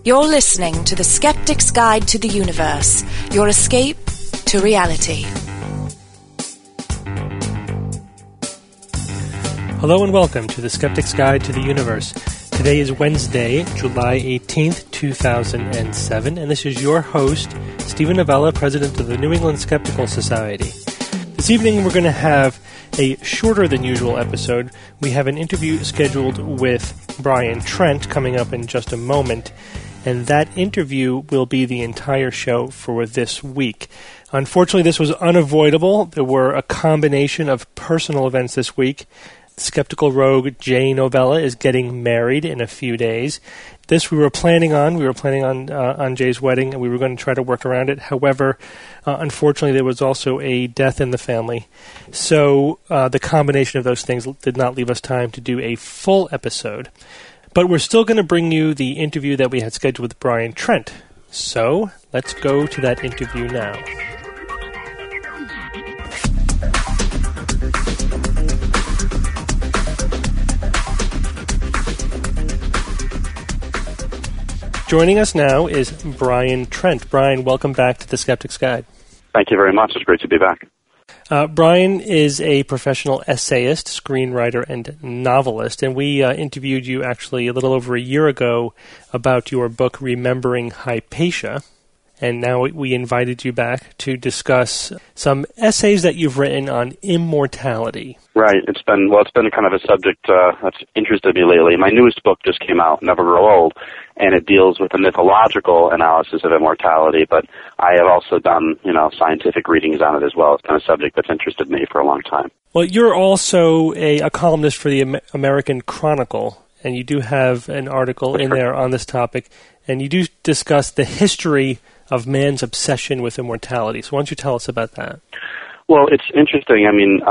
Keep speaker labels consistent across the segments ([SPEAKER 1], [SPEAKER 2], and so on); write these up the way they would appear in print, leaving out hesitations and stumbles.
[SPEAKER 1] You're listening to The Skeptic's Guide to the Universe, your escape to reality.
[SPEAKER 2] Hello and welcome to The Skeptic's Guide to the Universe. Today is Wednesday, July 18th, 2007, and this is your host, Stephen Novella, President of the New England Skeptical Society. This evening we're going to have a shorter than usual episode. We have an interview scheduled with Brian Trent coming up in just a moment, and that interview will be the entire show for this week. Unfortunately, this was unavoidable. There were a combination of personal events this week. Skeptical rogue Jay Novella is getting married in a few days. This we were planning on. We were planning on Jay's wedding, and we were going to try to work around it. However, unfortunately, there was also a death in the family. So the combination of those things did not leave us time to do a full episode. But we're still going to bring you the interview that we had scheduled with Brian Trent. So let's go to that interview now. Joining us now is Brian Trent. Brian, welcome back to The Skeptic's Guide.
[SPEAKER 3] Thank you very much. It's great to be back.
[SPEAKER 2] Brian is a professional essayist, screenwriter, and novelist, and we interviewed you actually a little over a year ago about your book, Remembering Hypatia, and now we invited you back to discuss some essays that you've written on immortality. Right.
[SPEAKER 3] It's been kind of a subject that's interested me lately. My newest book just came out, Never Grow Old, and it deals with a mythological analysis of immortality, but I have also done, scientific readings on it as well. It's been a subject that's interested me for a long time.
[SPEAKER 2] Well, you're also a columnist for the American Chronicle, and you do have an article in there on this topic, and you do discuss the history of man's obsession with immortality. So why don't you tell us about that? Well,
[SPEAKER 3] it's interesting.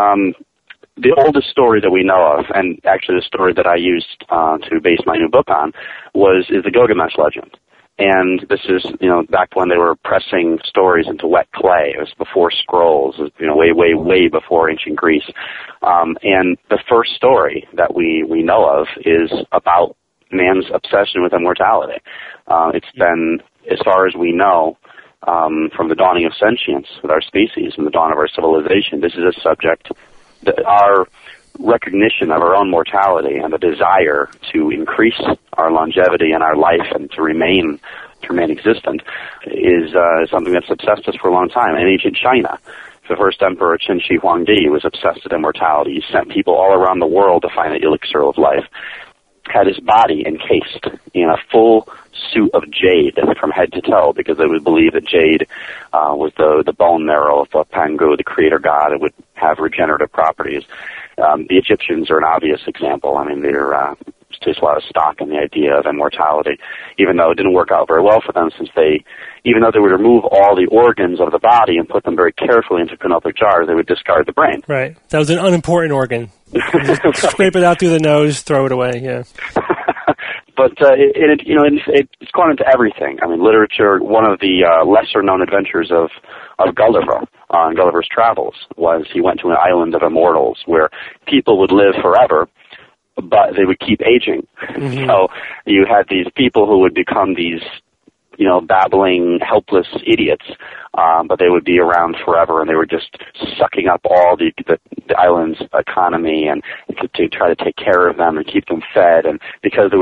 [SPEAKER 3] The oldest story that we know of, and actually the story that I used to base my new book on, is the Gilgamesh legend. And this is, back when they were pressing stories into wet clay. It was before scrolls, way before ancient Greece. And the first story that we know of is about man's obsession with immortality. It's been, as far as we know, from the dawning of sentience with our species, from the dawn of our civilization, this is a subject that our recognition of our own mortality and the desire to increase our longevity in our life and to remain existent is something that's obsessed us for a long time. In ancient China, the first emperor, Qin Shi Huangdi, was obsessed with immortality. He sent people all around the world to find the elixir of life. Had his body encased in a full suit of jade from head to toe, because they would believe that jade was the bone marrow of Pangu, the creator god. It would have regenerative properties. The Egyptians are an obvious example. They're takes a lot of stock in the idea of immortality, even though it didn't work out very well for them, since even though they would remove all the organs of the body and put them very carefully into canopic jars, they would discard the brain.
[SPEAKER 2] Right. That was an unimportant organ. Just scrape it out through the nose, throw it away, yeah.
[SPEAKER 3] But it's gone into everything. Literature. One of the lesser-known adventures of Gulliver on Gulliver's Travels was he went to an island of immortals where people would live forever, but they would keep aging. Mm-hmm. So you had these people who would become these, babbling, helpless idiots, but they would be around forever, and they were just sucking up all the island's economy and to try to take care of them and keep them fed. And because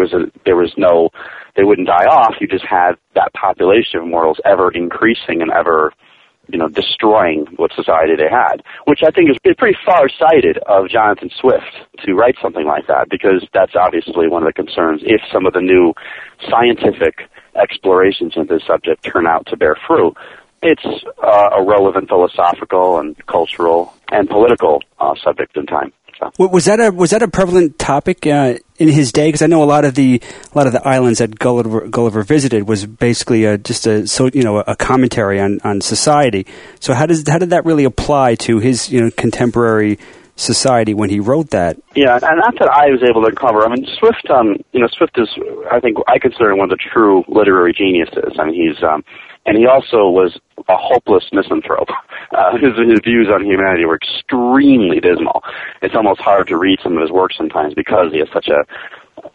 [SPEAKER 3] they wouldn't die off, you just had that population of immortals ever increasing and ever destroying what society they had, which I think is pretty far-sighted of Jonathan Swift to write something like that, because that's obviously one of the concerns if some of the new scientific explorations into this subject turn out to bear fruit. It's a relevant philosophical and cultural and political subject in time. So.
[SPEAKER 4] Was that a prevalent topic in his day? Because I know a lot of the islands that Gulliver visited was basically a commentary on society. So how did that really apply to his contemporary society when he wrote that?
[SPEAKER 3] Yeah, and not that I was able to cover. Swift. Swift is, I think, I consider one of the true literary geniuses. And he also was a hopeless misanthrope. His views on humanity were extremely dismal. It's almost hard to read some of his work sometimes because he has such a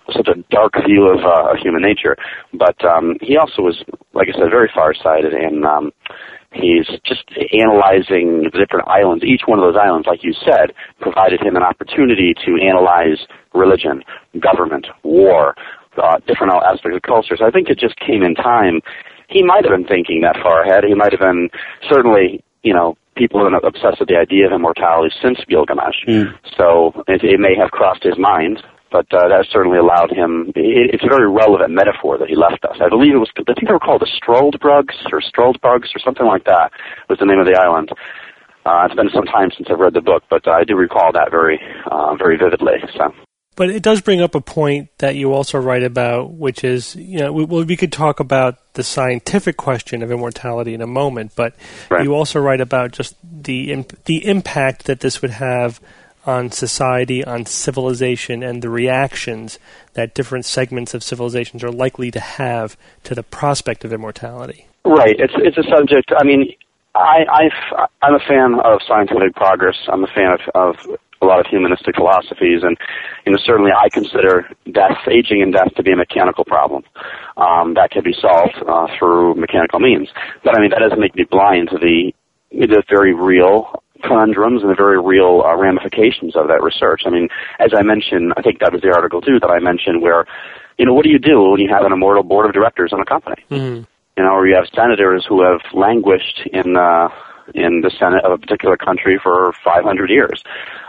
[SPEAKER 3] such a dark view of human nature. But he also was, like I said, very farsighted, and he's just analyzing the different islands. Each one of those islands, like you said, provided him an opportunity to analyze religion, government, war, different aspects of culture. So I think it just came in time. He might have been thinking that far ahead. He might have been, certainly, people have been obsessed with the idea of immortality since Gilgamesh. So it may have crossed his mind, but that certainly allowed him. It's a very relevant metaphor that he left us. I believe I think they were called the Struldbrugs or something like that was the name of the island. It's been some time since I've read the book, but I do recall that very vividly. So.
[SPEAKER 2] But it does bring up a point that you also write about, which is, we could talk about the scientific question of immortality in a moment, but right. You also write about just the impact that this would have on society, on civilization, and the reactions that different segments of civilizations are likely to have to the prospect of immortality. Right.
[SPEAKER 3] It's a subject. I mean, I'm a fan of scientific progress. I'm a fan of a lot of humanistic philosophies, and certainly I consider aging and death to be a mechanical problem that can be solved through mechanical means. But I mean, that doesn't make me blind to the very real conundrums and the very real ramifications of that research. I mean, as I mentioned, I think that was the article too that I mentioned, where what do you do when you have an immortal board of directors in a company? Mm-hmm. Or you have senators who have languished in the Senate of a particular country for 500 years.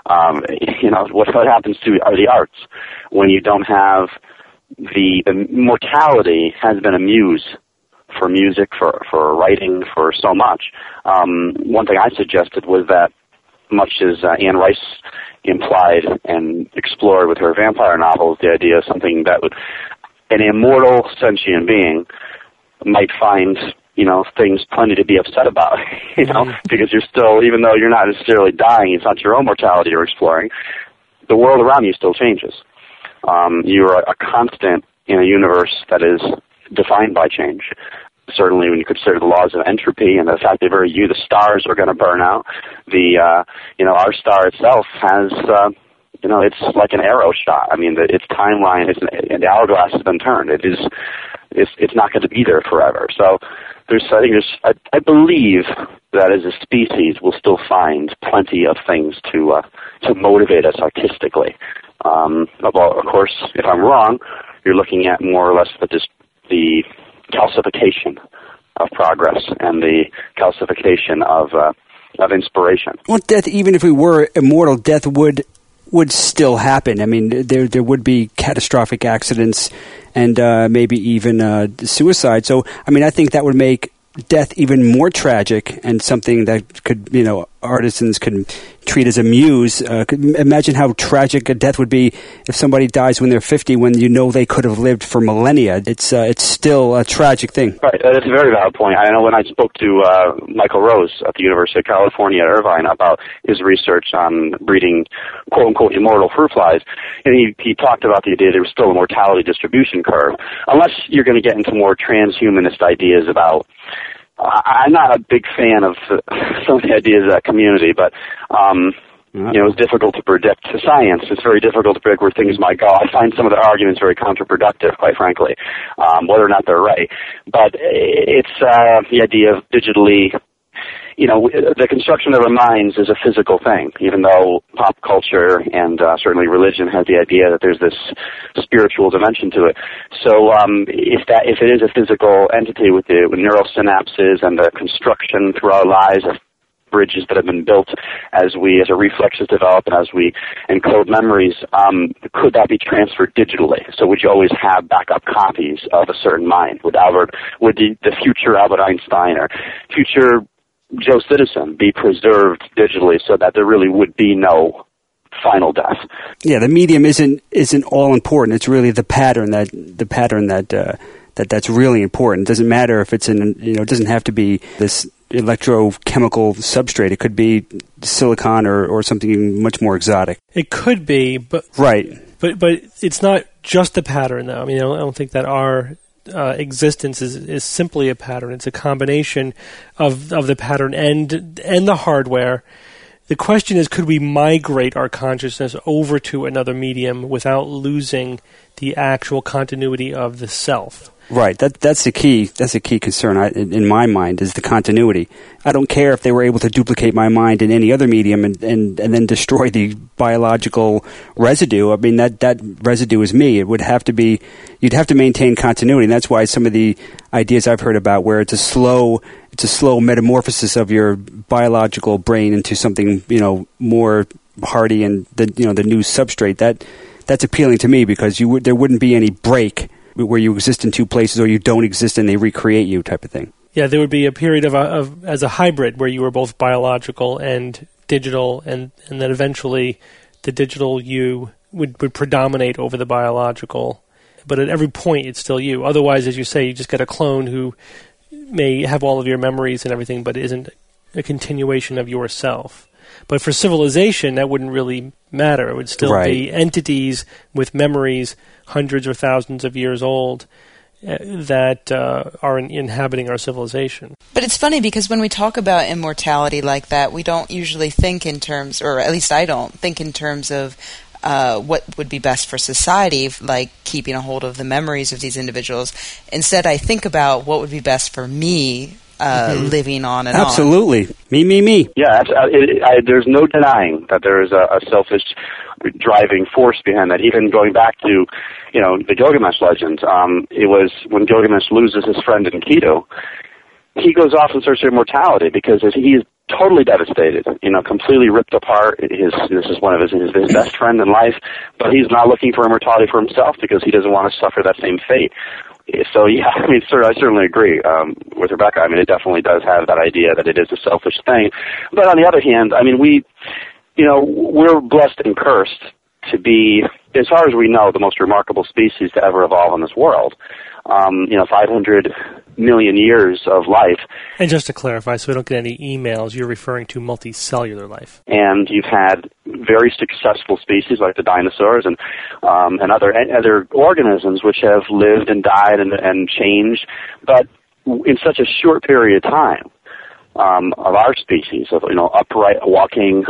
[SPEAKER 3] What happens to the arts when you don't have the mortality has been a muse for music, for writing, for so much. One thing I suggested was that, much as Anne Rice implied and explored with her vampire novels, the idea of something that would, an immortal sentient being might find things plenty to be upset about, because you're still, even though you're not necessarily dying, it's not your own mortality you're exploring, the world around you still changes. You're a constant in a universe that is defined by change. Certainly when you consider the laws of entropy and the fact that the stars are going to burn out, our star itself has, it's like an arrow shot. I mean, its timeline, and the hourglass has been turned. It's not going to be there forever. So I believe that as a species we'll still find plenty of things to motivate us artistically. Of course, if I'm wrong, you're looking at more or less the calcification of progress and the calcification of inspiration.
[SPEAKER 4] Well, death, even if we were immortal, death would still happen. I mean, there would be catastrophic accidents and maybe even suicide. So, I mean, I think that would make death even more tragic and something that could, artisans could treat as a muse. Imagine how tragic a death would be if somebody dies when they're 50 when they could have lived for millennia. It's still a tragic thing.
[SPEAKER 3] Right, that's a very valid point. I know when I spoke to Michael Rose at the University of California at Irvine about his research on breeding quote-unquote immortal fruit flies, and he talked about the idea there was still a mortality distribution curve. Unless you're going to get into more transhumanist ideas about, I'm not a big fan of some of the ideas of that community, but it's difficult to predict science. It's very difficult to predict where things might go. I find some of the arguments very counterproductive, quite frankly, whether or not they're right. But it's the idea of digitally, the construction of our minds is a physical thing, even though pop culture and certainly religion has the idea that there's this spiritual dimension to it. So if it is a physical entity with neural synapses and the construction through our lives of bridges that have been built as our reflexes develop and as we encode memories, could that be transferred digitally? So would you always have backup copies of a certain mind? Would the future Albert Einstein or future Joe Citizen be preserved digitally so that there really would be no final death?
[SPEAKER 4] Yeah, the medium isn't all important. It's really the pattern that's really important. It doesn't matter if it's it doesn't have to be this electrochemical substrate. It could be silicon or something much more exotic.
[SPEAKER 2] It could be, but
[SPEAKER 4] right.
[SPEAKER 2] But it's not just the pattern, though. I mean, I don't think that our existence is simply a pattern. It's a combination of the pattern and the hardware The question is, could we migrate our consciousness over to another medium without losing the actual continuity of the self?
[SPEAKER 4] Right. That's the key. That's a key concern in my mind, is the continuity. I don't care if they were able to duplicate my mind in any other medium and then destroy the biological residue. I mean, that residue is me. It would have to be, you'd have to maintain continuity. And that's why some of the ideas I've heard about where it's a slow metamorphosis of your biological brain into something, more hardy and the new substrate, that's appealing to me, because there wouldn't be any break where you exist in two places or you don't exist and they recreate you type of thing. Yeah,
[SPEAKER 2] there would be a period of as a hybrid where you were both biological and digital, and then eventually the digital you would predominate over the biological. But at every point, it's still you. Otherwise, as you say, you just get a clone who may have all of your memories and everything, but isn't a continuation of yourself. But for civilization, that wouldn't really matter. It would still be entities with memories hundreds or thousands of years old that are inhabiting our civilization.
[SPEAKER 5] But it's funny, because when we talk about immortality like that, we don't usually think in terms, or at least I don't think in terms of what would be best for society, like keeping a hold of the memories of these individuals. Instead, I think about what would be best for me living on and
[SPEAKER 4] Absolutely. on. Me.
[SPEAKER 3] Yeah, there's no denying that there is a selfish driving force behind that. Even going back to, the Gilgamesh legend, it was when Gilgamesh loses his friend Enkidu, he goes off in search of immortality because he is totally devastated, completely ripped apart. This is one of his best friend in life, but he's not looking for immortality for himself because he doesn't want to suffer that same fate. So, yeah, I certainly agree with Rebecca. I mean, it definitely does have that idea that it is a selfish thing. But on the other hand, I mean, we're blessed and cursed to be, as far as we know, the most remarkable species to ever evolve in this world. 500 million years of life.
[SPEAKER 2] And just to clarify, so we don't get any emails, you're referring to multicellular life.
[SPEAKER 3] And you've had very successful species like the dinosaurs and other organisms which have lived and died and changed, but in such a short period of time of our species, of upright walking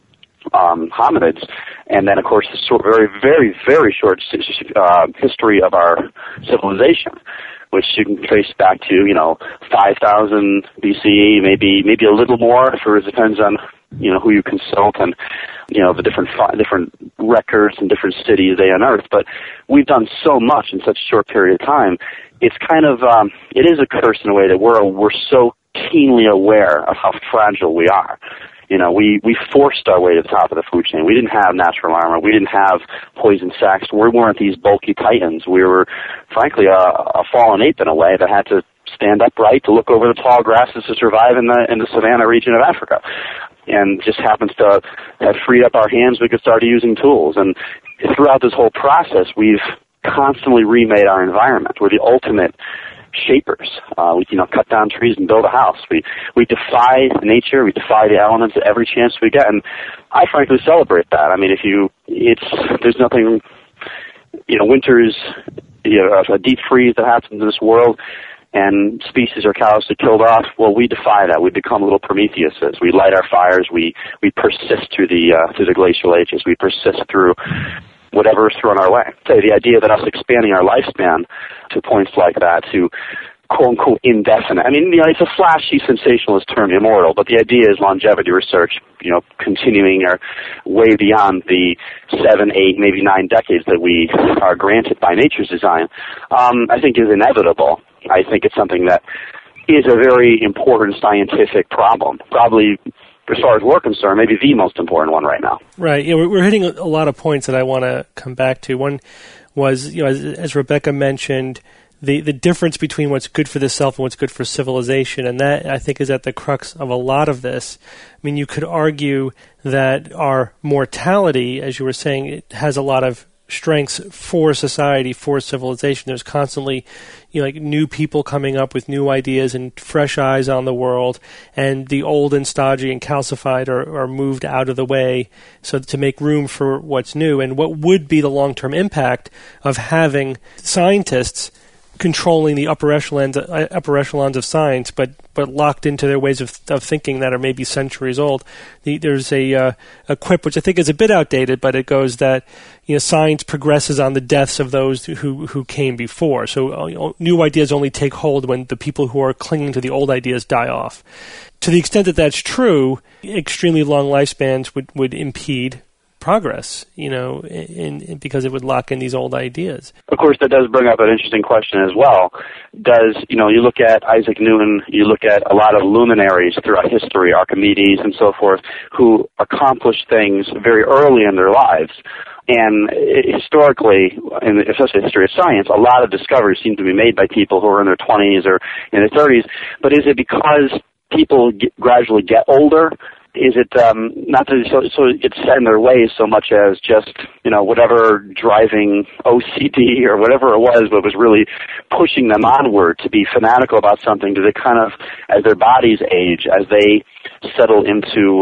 [SPEAKER 3] hominids, and then of course the very, very, very short history of our civilization, which you can trace back to 5,000 BCE, maybe a little more. It depends on who you consult and the different records and different cities they unearth. But we've done so much in such a short period of time. It's kind of it is a curse in a way that we're so keenly aware of how fragile we are. We forced our way to the top of the food chain. We didn't have natural armor. We didn't have poison sacs. We weren't these bulky titans. We were, frankly, a fallen ape in a way that had to stand upright to look over the tall grasses to survive in the savanna region of Africa. And just happens to have freed up our hands. We could start using tools. And throughout this whole process, we've constantly remade our environment. We're the ultimate shapers. We cut down trees and build a house. We defy nature. We defy the elements at every chance we get, and I frankly celebrate that. I mean, there's nothing. Winters, a deep freeze that happens in this world, and species are callously killed off. Well, we defy that. We become little Prometheuses. We light our fires. We persist through the glacial ages. We persist through whatever is thrown our way. So the idea that us expanding our lifespan to points like that, to quote-unquote indefinite. I mean, it's a flashy, sensationalist term, immortal, but the idea is longevity research, continuing or way beyond the 7, 8, maybe 9 decades that we are granted by nature's design, I think is inevitable. I think it's something that is a very important scientific problem, probably, as far as we're concerned, maybe the most important one right now.
[SPEAKER 2] Right. We're hitting a lot of points that I want to come back to. One was, as Rebecca mentioned, the difference between what's good for the self and what's good for civilization, and that, I think, is at the crux of a lot of this. I mean, you could argue that our mortality, as you were saying, it has a lot of strengths for society, for civilization. There's constantly, new people coming up with new ideas and fresh eyes on the world, and the old and stodgy and calcified are moved out of the way so to make room for what's new. And what would be the long-term impact of having scientists controlling the upper echelons of science, but locked into their ways of thinking that are maybe centuries old. There's a quip which I think is a bit outdated, but it goes that science progresses on the deaths of those who came before. So new ideas only take hold when the people who are clinging to the old ideas die off. To the extent that that's true, extremely long lifespans would impede progress, because it would lock in these old ideas.
[SPEAKER 3] Of course, that does bring up an interesting question as well. You look at Isaac Newton, you look at a lot of luminaries throughout history, Archimedes and so forth, who accomplished things very early in their lives. And historically, especially the history of science, a lot of discoveries seem to be made by people who are in their 20s or in their 30s. But is it because people gradually get older? Is it not that so it's set in their ways so much as just whatever driving OCD or whatever it was, but was really pushing them onward to be fanatical about something? Do they kind of, as their bodies age, as they settle into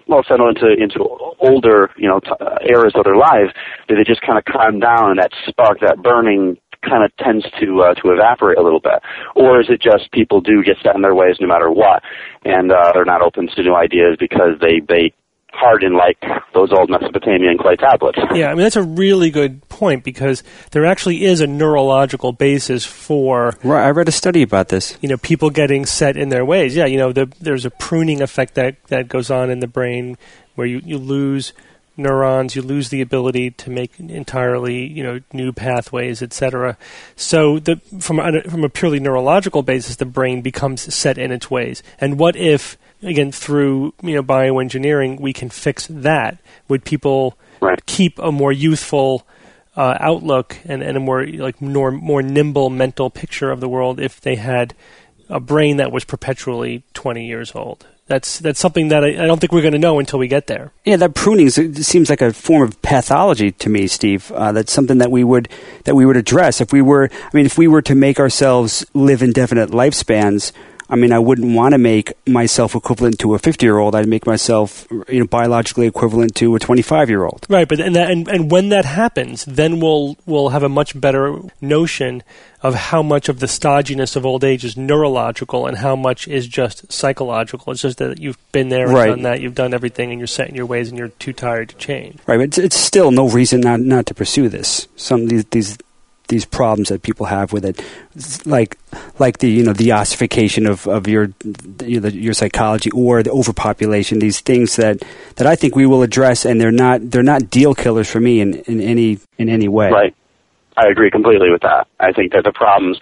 [SPEAKER 3] older eras of their lives, do they just kind of calm down, and that spark, that burning, kind of tends to evaporate a little bit? Or is it just people do get set in their ways no matter what, and they're not open to new ideas because they harden like those old Mesopotamian clay tablets?
[SPEAKER 2] Yeah, that's a really good point, because there actually is a neurological basis for...
[SPEAKER 4] Right, I read a study about this.
[SPEAKER 2] People getting set in their ways. Yeah, there's a pruning effect that goes on in the brain where you lose neurons, you lose the ability to make entirely, new pathways, etc. So from a purely neurological basis, the brain becomes set in its ways. And what if, again, through bioengineering, we can fix that? Would people keep a more youthful outlook and a more more nimble mental picture of the world if they had a brain that was perpetually 20 years old? That's something that I don't think we're going to know until we get there. Yeah,
[SPEAKER 4] that pruning seems like a form of pathology to me, Steve. That's something that we would address if we were to make ourselves live indefinite lifespans. I wouldn't want to make myself equivalent to a 50-year-old. I'd make myself, biologically equivalent to a 25-year-old.
[SPEAKER 2] Right, but and when that happens, then we'll have a much better notion of how much of the stodginess of old age is neurological and how much is just psychological. It's just that you've been there and done that, you've done everything, and you're set in your ways, and you're too tired to change.
[SPEAKER 4] Right, but it's still no reason not to pursue this. Some of these problems that people have with it, like the ossification of your psychology, or the overpopulation. These things that I think we will address, and they're not deal killers for me in any way.
[SPEAKER 3] Right, I agree completely with that. I think that the problems,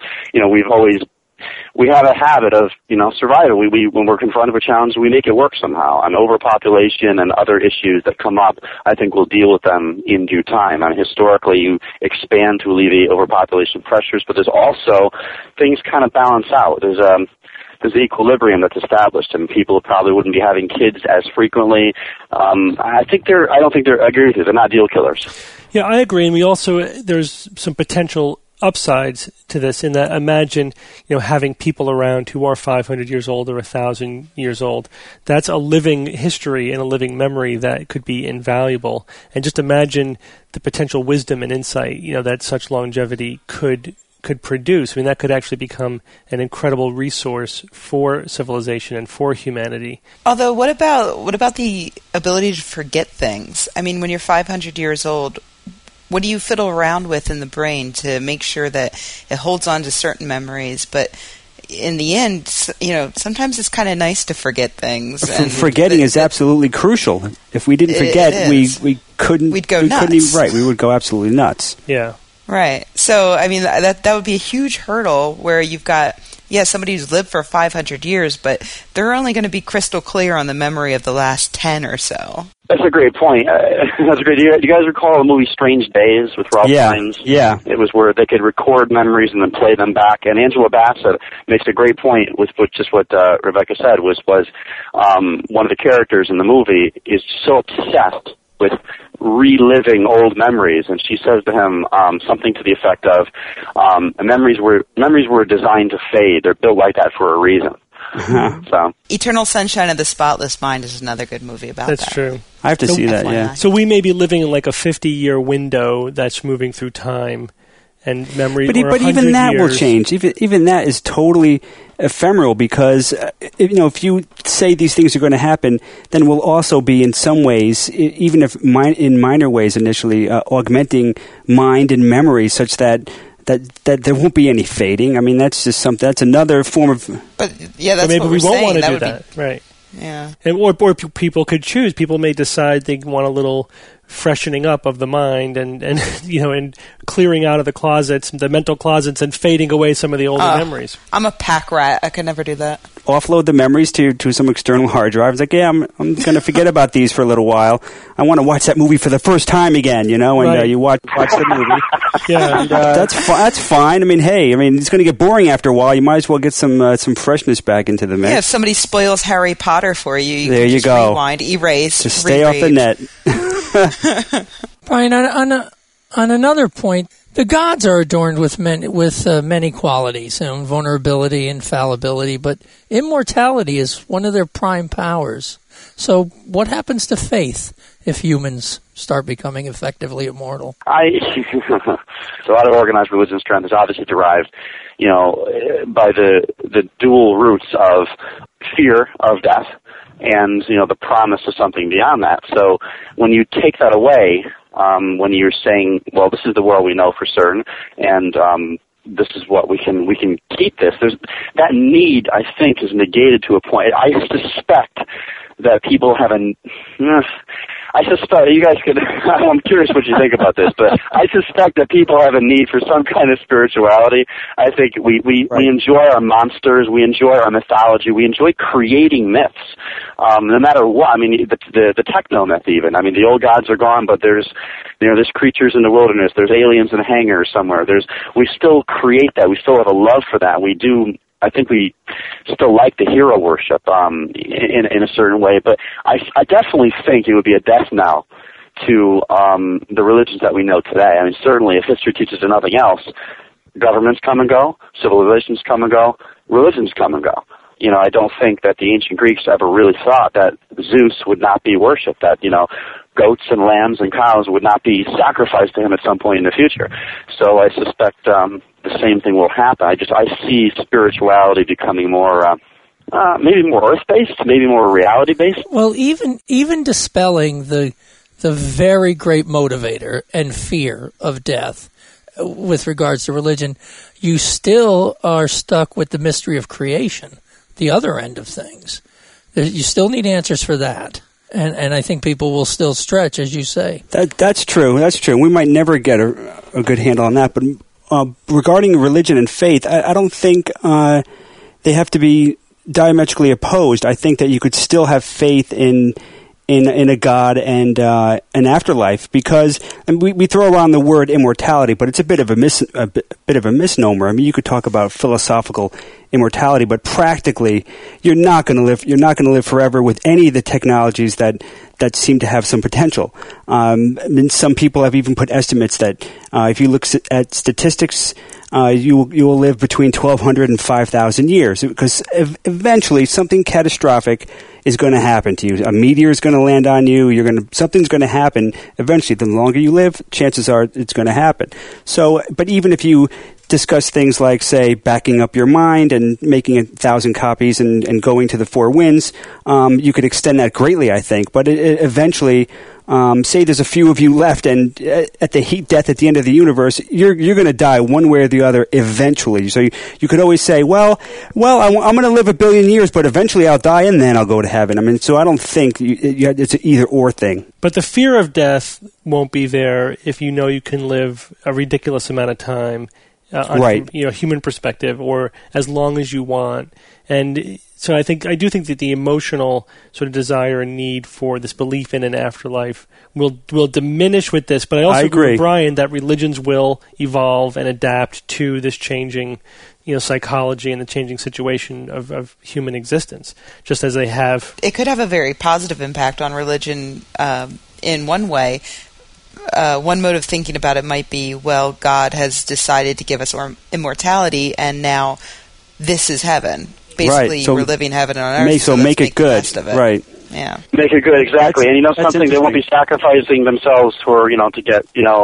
[SPEAKER 3] we have a habit of, survival. We when we're confronted with challenges, we make it work somehow. And overpopulation and other issues that come up, I think we'll deal with them in due time. Historically, you expand to alleviate overpopulation pressures, but there's also things kind of balance out. There's the equilibrium that's established, and people probably wouldn't be having kids as frequently. I agree with you. They're not deal killers.
[SPEAKER 2] Yeah, I agree. And there's some potential upsides to this, in that imagine having people around who are 500 years old or 1,000 years old. That's a living history and a living memory that could be invaluable. And just imagine the potential wisdom and insight that such longevity could produce. That could actually become an incredible resource for civilization and for humanity.
[SPEAKER 5] Although, what about the ability to forget things? When you're 500 years old, what do you fiddle around with in the brain to make sure that it holds on to certain memories? But in the end, sometimes it's kind of nice to forget things. And
[SPEAKER 4] forgetting is absolutely crucial. If we didn't forget, we couldn't.
[SPEAKER 5] We'd go nuts.
[SPEAKER 4] We would go absolutely nuts.
[SPEAKER 2] Yeah.
[SPEAKER 5] Right. So, that would be a huge hurdle where you've got, somebody who's lived for 500 years, but they're only going to be crystal clear on the memory of the last 10 or so.
[SPEAKER 3] That's a great point. That's great. Do you guys recall the movie Strange Days with Ralph Fiennes?
[SPEAKER 4] Yeah.
[SPEAKER 3] It was where they could record memories and then play them back. And Angela Bassett makes a great point with just what Rebecca said, was one of the characters in the movie is so obsessed with reliving old memories, and she says to him something to the effect of, memories were designed to fade. They're built like that for a reason. So,
[SPEAKER 5] Eternal Sunshine of the Spotless Mind is another good movie about that.
[SPEAKER 2] That's true.
[SPEAKER 4] I have to see that, yeah.
[SPEAKER 2] So we may be living in like a 50-year window that's moving through time, and memory.
[SPEAKER 4] But even that will change. Even that is totally ephemeral, because if you say these things are going to happen, then we'll also be in some ways, even if in minor ways initially, augmenting mind and memory such that there won't be any fading. I mean, that's just something. That's another form of.
[SPEAKER 5] But yeah, that's
[SPEAKER 2] maybe
[SPEAKER 5] what
[SPEAKER 2] we
[SPEAKER 5] we're
[SPEAKER 2] won't
[SPEAKER 5] saying.
[SPEAKER 2] want to
[SPEAKER 5] That
[SPEAKER 2] do
[SPEAKER 5] would
[SPEAKER 2] that, right?
[SPEAKER 5] Yeah.
[SPEAKER 2] And or people could choose. People may decide they want a little freshening up of the mind and and clearing out of the closets, the mental closets, and fading away some of the older memories.
[SPEAKER 5] I'm a pack rat. I could never do that.
[SPEAKER 4] Offload the memories to some external hard drive. It's like, yeah, I'm going to forget about these for a little while. I want to watch that movie for the first time again, and
[SPEAKER 2] right.
[SPEAKER 4] You watch the movie.
[SPEAKER 2] Yeah,
[SPEAKER 4] and, that's fine. I mean, it's going to get boring after a while. You might as well get some freshness back into the mix.
[SPEAKER 5] Yeah, if somebody spoils Harry Potter for you,
[SPEAKER 4] there
[SPEAKER 5] can
[SPEAKER 4] you
[SPEAKER 5] just
[SPEAKER 4] go.
[SPEAKER 5] Rewind, erase,
[SPEAKER 4] just stay off the net.
[SPEAKER 6] Brian, on another point, the gods are adorned with many qualities, vulnerability, infallibility, but immortality is one of their prime powers. So what happens to faith if humans start becoming effectively immortal?
[SPEAKER 3] So a lot of organized religion strength is obviously derived, by the dual roots of fear of death and, the promise of something beyond that. So when you take that away, when you're saying, well, this is the world we know for certain, and this is what we can keep this, that need, I think, is negated to a point. I suspect that people have you guys could, I'm curious what you think about this, but I suspect that people have a need for some kind of spirituality. I think we enjoy our monsters, we enjoy our mythology, we enjoy creating myths, no matter what. I mean, the techno myth even. I mean, the old gods are gone, but there's creatures in the wilderness, there's aliens in hangars somewhere. We still create that, we still have a love for that, I think we still like the hero worship in a certain way, but I definitely think it would be a death knell to the religions that we know today. I mean, certainly, if history teaches us nothing else, governments come and go, civilizations come and go, religions come and go. I don't think that the ancient Greeks ever really thought that Zeus would not be worshipped, that, goats and lambs and cows would not be sacrificed to him at some point in the future. So I suspect the same thing will happen. I see spirituality becoming more, maybe more earth-based, maybe more reality-based.
[SPEAKER 6] Well, even dispelling the very great motivator and fear of death with regards to religion, you still are stuck with the mystery of creation, the other end of things. You still need answers for that. And I think people will still stretch, as you say.
[SPEAKER 4] That's true. That's true. We might never get a good handle on that. But regarding religion and faith, I don't think they have to be diametrically opposed. I think that you could still have faith in a God and an afterlife, because we throw around the word immortality, but it's a bit of a misnomer. I mean, you could talk about philosophical immortality, but practically, you're not going to live. You're not going to live forever with any of the technologies that seem to have some potential. Some people have even put estimates that if you look at statistics, you will live between 1,200 and 5,000 years, because eventually something catastrophic is going to happen to you. A meteor is going to land on you. Something's going to happen eventually. The longer you live, chances are it's going to happen. So, but even if you discuss things like, say, backing up your mind and making 1,000 copies and going to the four winds, you could extend that greatly, I think. But it eventually, say there's a few of you left, and at the heat death at the end of the universe, you're going to die one way or the other eventually. So you could always say, well, I'm going to live 1 billion years, but eventually I'll die and then I'll go to heaven. I mean, so I don't think it's an either-or thing.
[SPEAKER 2] But the fear of death won't be there if you know you can live a ridiculous amount of time.
[SPEAKER 4] Right.
[SPEAKER 2] Human perspective, or as long as you want. And so I do think that the emotional sort of desire and need for this belief in an afterlife will diminish with this. But I also agree with Brian that religions will evolve and adapt to this changing, psychology and the changing situation of human existence, just as they have.
[SPEAKER 5] It could have a very positive impact on religion in one way. One mode of thinking about it might be, well, God has decided to give us immortality, and now this is heaven. Basically,
[SPEAKER 4] right. So
[SPEAKER 5] we're living heaven on earth.
[SPEAKER 4] So make it good.
[SPEAKER 5] The best of it.
[SPEAKER 4] Right.
[SPEAKER 5] Yeah.
[SPEAKER 3] Make it good, exactly. And something, they won't be sacrificing themselves for, to get,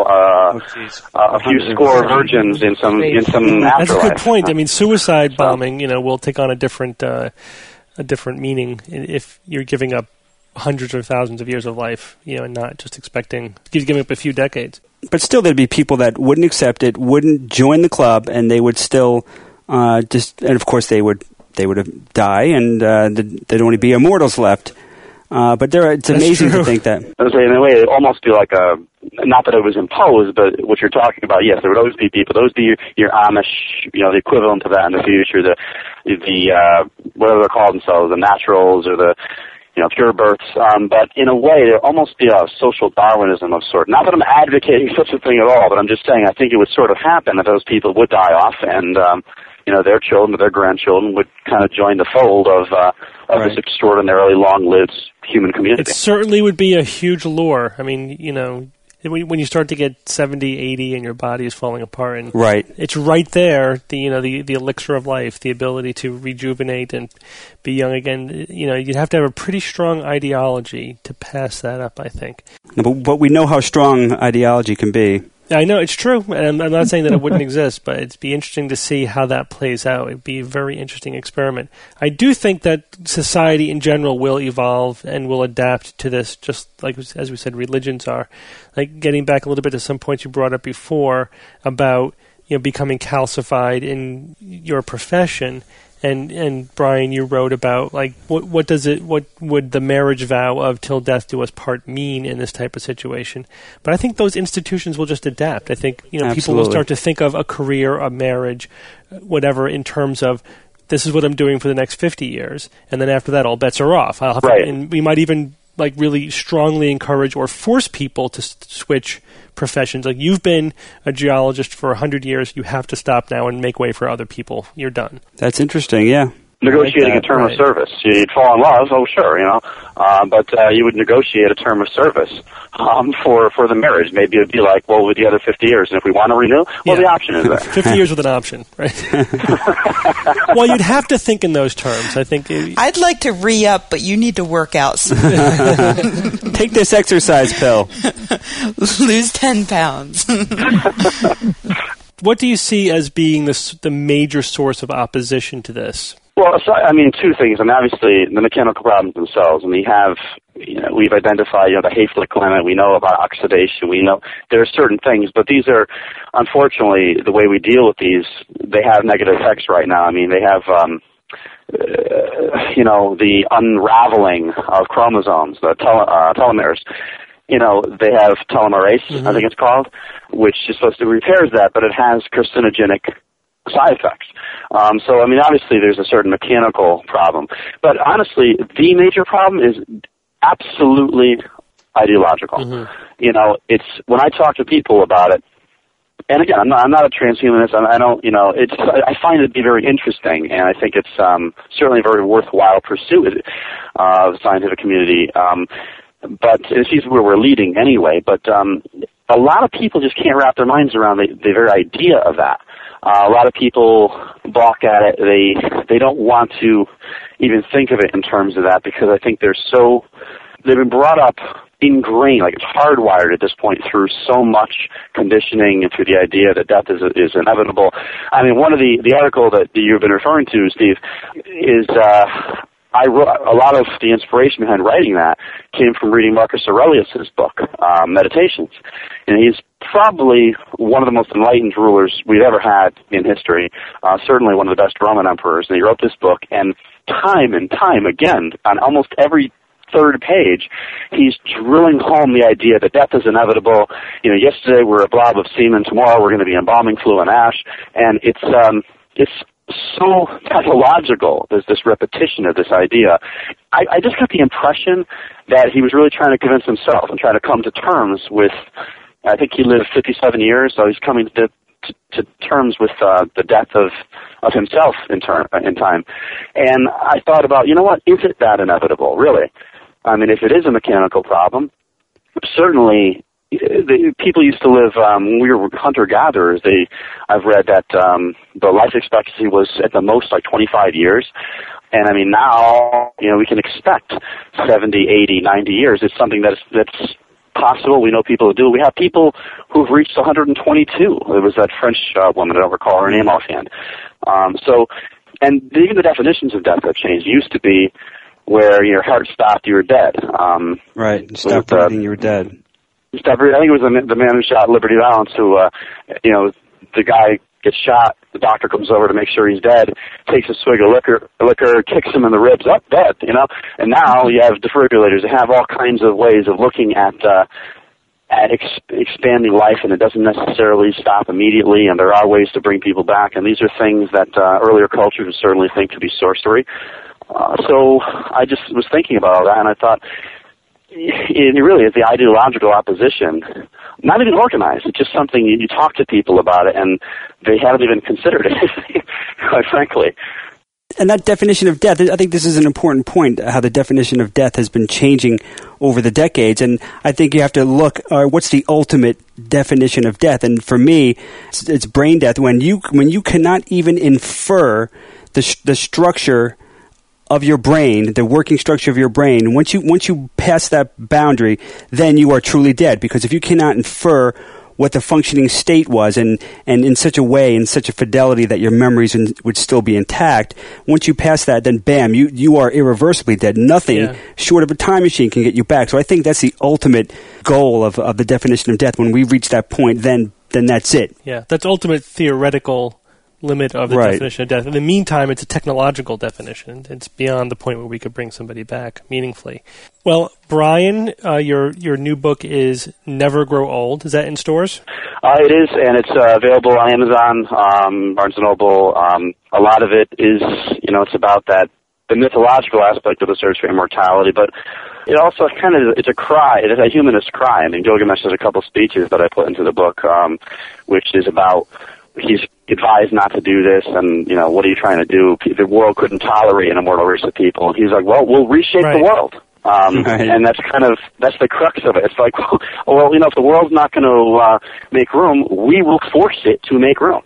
[SPEAKER 3] a few score virgins in some afterlife.
[SPEAKER 2] That's a good point. I mean, suicide bombing, will take on a different meaning if you're giving up hundreds or thousands of years of life, and not just giving up a few decades.
[SPEAKER 4] But still, there'd be people that wouldn't accept it, wouldn't join the club, and they would still and of course they would have die, and there'd only be immortals left. But it's amazing to think that.
[SPEAKER 3] I was saying, in a way, it'd almost be like not that it was imposed, but what you're talking about, yes, there would always be people. Those would be your Amish, the equivalent of that in the future, the whatever they're called themselves, the naturals or the, pure births. But in a way, there'd almost be a social Darwinism of sort. Not that I'm advocating such a thing at all, but I'm just saying I think it would sort of happen that those people would die off, and their children or their grandchildren would kind of join the fold of this extraordinarily long-lived human community. It
[SPEAKER 2] certainly would be a huge lure. I mean, when you start to get 70, 80 and your body is falling apart, and it's right there, the elixir of life, the ability to rejuvenate and be young again. You'd have to have a pretty strong ideology to pass that up, I think.
[SPEAKER 4] But we know how strong ideology can be.
[SPEAKER 2] I know, it's true, and I'm not saying that it wouldn't exist, but it'd be interesting to see how that plays out. It'd be a very interesting experiment. I do think that society in general will evolve and will adapt to this, just like, as we said, religions are. Like, getting back a little bit to some points you brought up before about, becoming calcified in your profession. And Brian, you wrote about what would the marriage vow of "till death do us part" mean in this type of situation? But I think those institutions will just adapt. I think people will start to think of a career, a marriage, whatever, in terms of this is what I'm doing for the next 50 years, and then after that, all bets are off. And we might even really strongly encourage or force people to switch professions. Like, you've been a geologist for 100 years, you have to stop now and make way for other people. You're done.
[SPEAKER 4] That's interesting, yeah.
[SPEAKER 3] Negotiating a term of service. You'd fall in love, sure, but you would negotiate a term of service for the marriage. Maybe it would be like, well, with the other 50 years, and if we want to renew, the option is there.
[SPEAKER 2] 50 years with an option, right? Well, you'd have to think in those terms, I think.
[SPEAKER 5] I'd like to re-up, but you need to work out some.
[SPEAKER 4] Take this exercise pill.
[SPEAKER 5] Lose 10 pounds.
[SPEAKER 2] What do you see as being the major source of opposition to this?
[SPEAKER 3] Well, two things. Obviously, the mechanical problems themselves, and we've identified, the Hayflick limit. We know about oxidation. We know there are certain things, but these are, unfortunately, the way we deal with these. They have negative effects right now. They have, the unraveling of chromosomes, the telomeres. They have telomerase, I think it's called, which is supposed to repair that, but it has carcinogenic side effects. Obviously there's a certain mechanical problem. But honestly, the major problem is absolutely ideological. It's when I talk to people about it, and again, I'm not a transhumanist. I find it to be very interesting, and I think it's certainly a very worthwhile pursuit of the scientific community. But it seems where we're leading anyway. But a lot of people just can't wrap their minds around the very idea of that. A lot of people balk at it. They don't want to even think of it in terms of that because I think they've been brought up ingrained, like it's hardwired at this point through so much conditioning and through the idea that death is inevitable. One of the article that you've been referring to, Steve, is I wrote a lot of the inspiration behind writing that came from reading Marcus Aurelius' book, Meditations. And he's probably one of the most enlightened rulers we've ever had in history, certainly one of the best Roman emperors. And he wrote this book, and time again, on almost every third page, he's drilling home the idea that death is inevitable. Yesterday we're a blob of semen, tomorrow we're going to be embalming fluid and ash. And it's so pathological. There's this repetition of this idea. I just got the impression that he was really trying to convince himself and trying to come to terms with, I think he lived 57 years, so he's coming to terms with the death of himself in time. And I thought about, what, is it that inevitable, really? If it is a mechanical problem, certainly people used to live, when we were hunter-gatherers, I've read that the life expectancy was at the most like 25 years. And I mean, now, we can expect 70, 80, 90 years. It's something that's possible. We know people who do. We have people who've reached 122. There was that French woman, I don't recall her name offhand. And even the definitions of death have changed. It used to be where your heart stopped, you were dead.
[SPEAKER 4] Right. Stop breathing, you were dead.
[SPEAKER 3] I think it was the man who shot Liberty Valance who, the guy gets shot, the doctor comes over to make sure he's dead, takes a swig of liquor, kicks him in the ribs, up, dead, And now you have defibrillators that have all kinds of ways of looking at expanding life, and it doesn't necessarily stop immediately, and there are ways to bring people back, and these are things that earlier cultures would certainly think to be sorcery. So I just was thinking about all that, and I thought, it really is the ideological opposition, not even organized. It's just something you talk to people about it, and they haven't even considered it, quite frankly.
[SPEAKER 4] And that definition of death, I think this is an important point, how the definition of death has been changing over the decades. And I think you have to look, what's the ultimate definition of death? And for me, it's brain death. When you cannot even infer the structure of your brain, the working structure of your brain, once you pass that boundary, then you are truly dead. Because if you cannot infer what the functioning state was, and in such a way, in such a fidelity that your memories would still be intact, once you pass that, then bam, you are irreversibly dead. Nothing short of a time machine can get you back. So I think that's the ultimate goal of the definition of death. When we reach that point, then that's it.
[SPEAKER 2] Yeah, that's ultimate theoretical limit of the definition of death. In the meantime, it's a technological definition. It's beyond the point where we could bring somebody back meaningfully. Well, Brian, your new book is Never Grow Old. Is that in stores?
[SPEAKER 3] It is, and it's available on Amazon, Barnes & Noble. A lot of it is, it's about the mythological aspect of the search for immortality, but it also it's a cry. It is a humanist cry. I mean, Gilgamesh has a couple speeches that I put into the book, which is about he's advised not to do this, and, what are you trying to do? The world couldn't tolerate an immortal race of people. And he's like, well, we'll reshape the world. And that's the crux of it. It's like, well, if the world's not going to make room, we will force it to make room.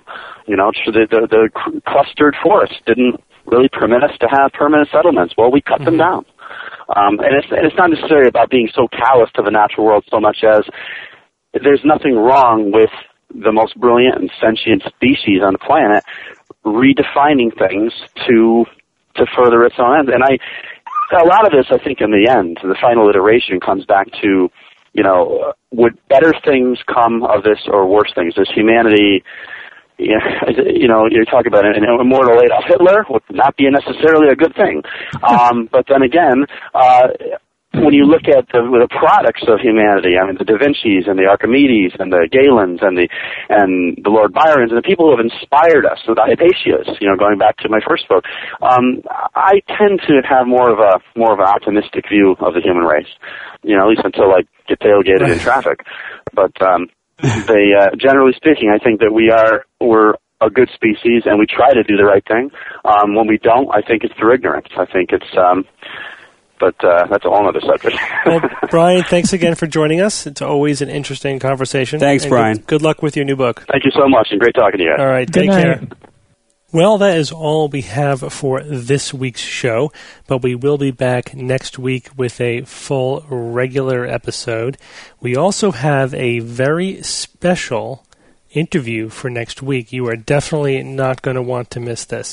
[SPEAKER 3] The clustered forests didn't really permit us to have permanent settlements. Well, we cut them down. And it's not necessarily about being so callous to the natural world so much as there's nothing wrong with the most brilliant and sentient species on the planet redefining things to further its own ends. And a lot of this, I think, in the end, the final iteration comes back to, would better things come of this or worse things? Does humanity, you're talking about an immortal Adolf Hitler would not be necessarily a good thing. But then again, when you look at the products of humanity, I mean, the Da Vinci's and the Archimedes and the Galens and the Lord Byrons and the people who have inspired us, the Hypatias, going back to my first book, I tend to have more of an optimistic view of the human race, at least until I get tailgated in traffic. But generally speaking, I think that we're a good species and we try to do the right thing. When we don't, I think it's through ignorance. I think it's But that's a whole other subject.
[SPEAKER 2] Well, Brian, thanks again for joining us. It's always an interesting conversation.
[SPEAKER 4] Thanks, Brian.
[SPEAKER 2] Good luck with your new book.
[SPEAKER 3] Thank you so much, and great talking to you guys.
[SPEAKER 2] All right, take care. Well, that is all we have for this week's show, but we will be back next week with a full regular episode. We also have a very special interview for next week. You are definitely not going to want to miss this.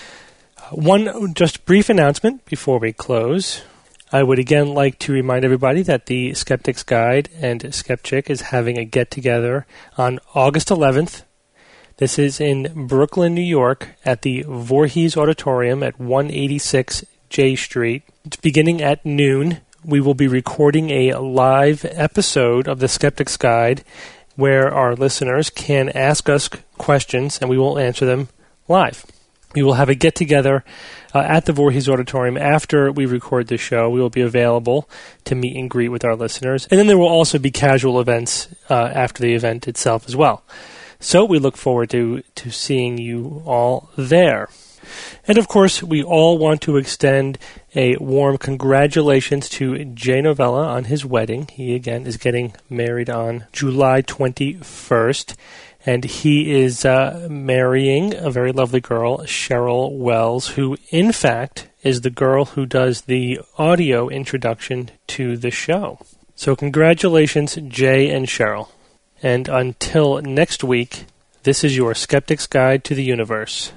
[SPEAKER 2] One just brief announcement before we close. I would again like to remind everybody that the Skeptic's Guide and Skeptic is having a get-together on August 11th. This is in Brooklyn, New York, at the Voorhees Auditorium at 186 J Street. It's beginning at noon. We will be recording a live episode of the Skeptic's Guide where our listeners can ask us questions and we will answer them live. We will have a get-together at the Voorhees Auditorium after we record the show. We will be available to meet and greet with our listeners. And then there will also be casual events after the event itself as well. So we look forward to seeing you all there. And, of course, we all want to extend a warm congratulations to Jay Novella on his wedding. He, again, is getting married on July 21st. And he is marrying a very lovely girl, Cheryl Wells, who, in fact, is the girl who does the audio introduction to the show. So congratulations, Jay and Cheryl. And until next week, this is your Skeptic's Guide to the Universe.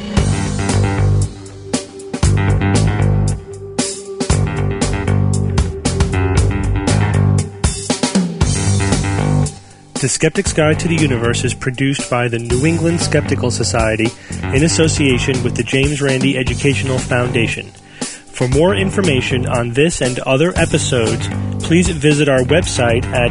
[SPEAKER 2] The Skeptic's Guide to the Universe is produced by the New England Skeptical Society in association with the James Randi Educational Foundation. For more information on this and other episodes, please visit our website at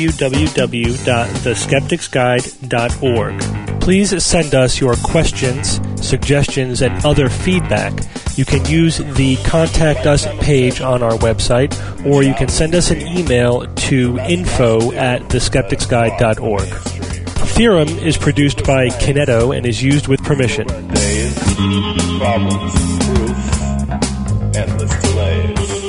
[SPEAKER 2] www.theskepticsguide.org. Please send us your questions, suggestions, and other feedback. You can use the Contact Us page on our website, or you can send us an email to info@theskepticsguide.org. Theorem is produced by Kineto and is used with permission.
[SPEAKER 7] Days, problems, proof, endless delays.